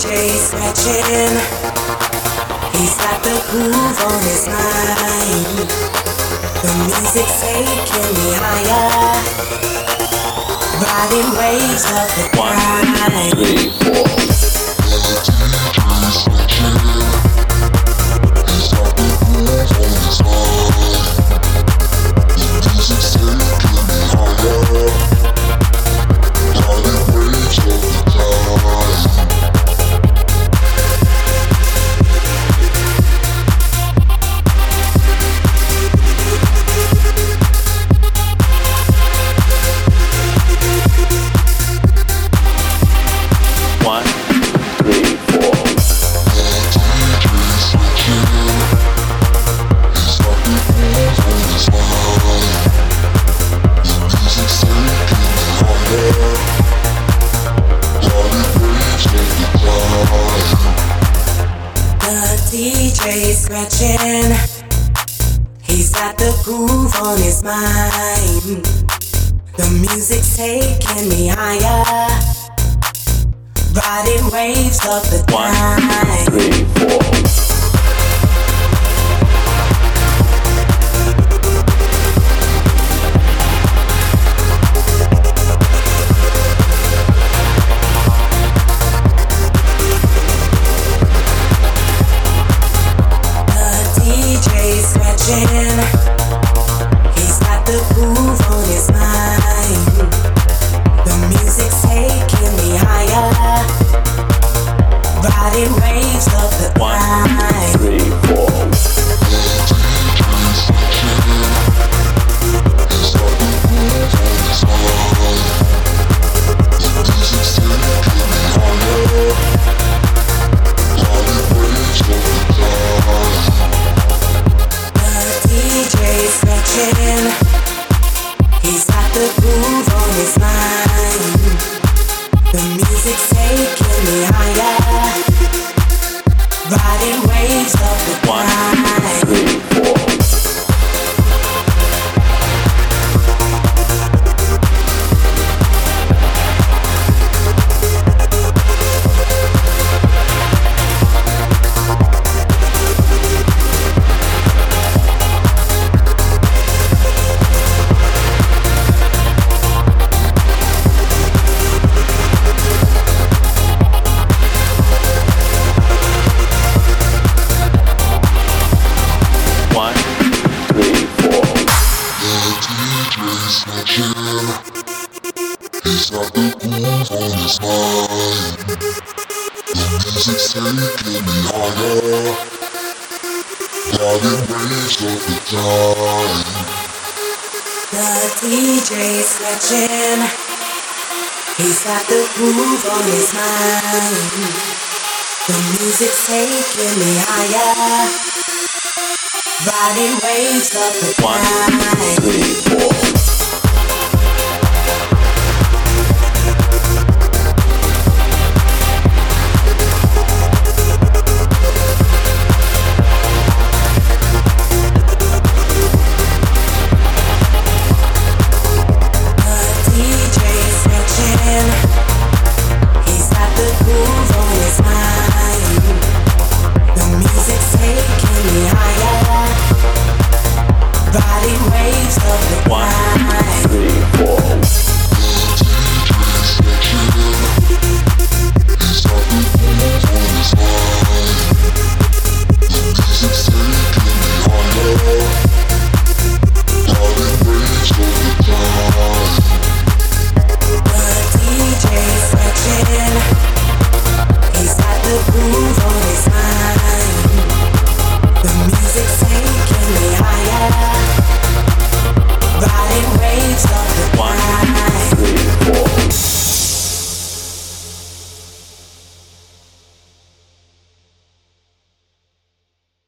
DJ scratching. He's got the groove on his mind. The music's taking me higher. Riding waves of the grind. 1, 2, 3, 4. DJ scratching. He's got the groove on his mind. The music's taking me higher. Riding waves of the time. 1, 2, 3, 4. He's got the groove on his mind. The music's taking me higher. Riding waves of the 1, 2, 3, 4. He's got the groove on his mind. The music's taking me higher. Riding waves of the 1, 2, 3, 4. He's got the groove on his mind. The music's taking me higher. Riding waves of the time. The DJ scratching. He's got the groove on his mind. The music's taking me higher. Riding waves of the time. 1, 2, 3, 4.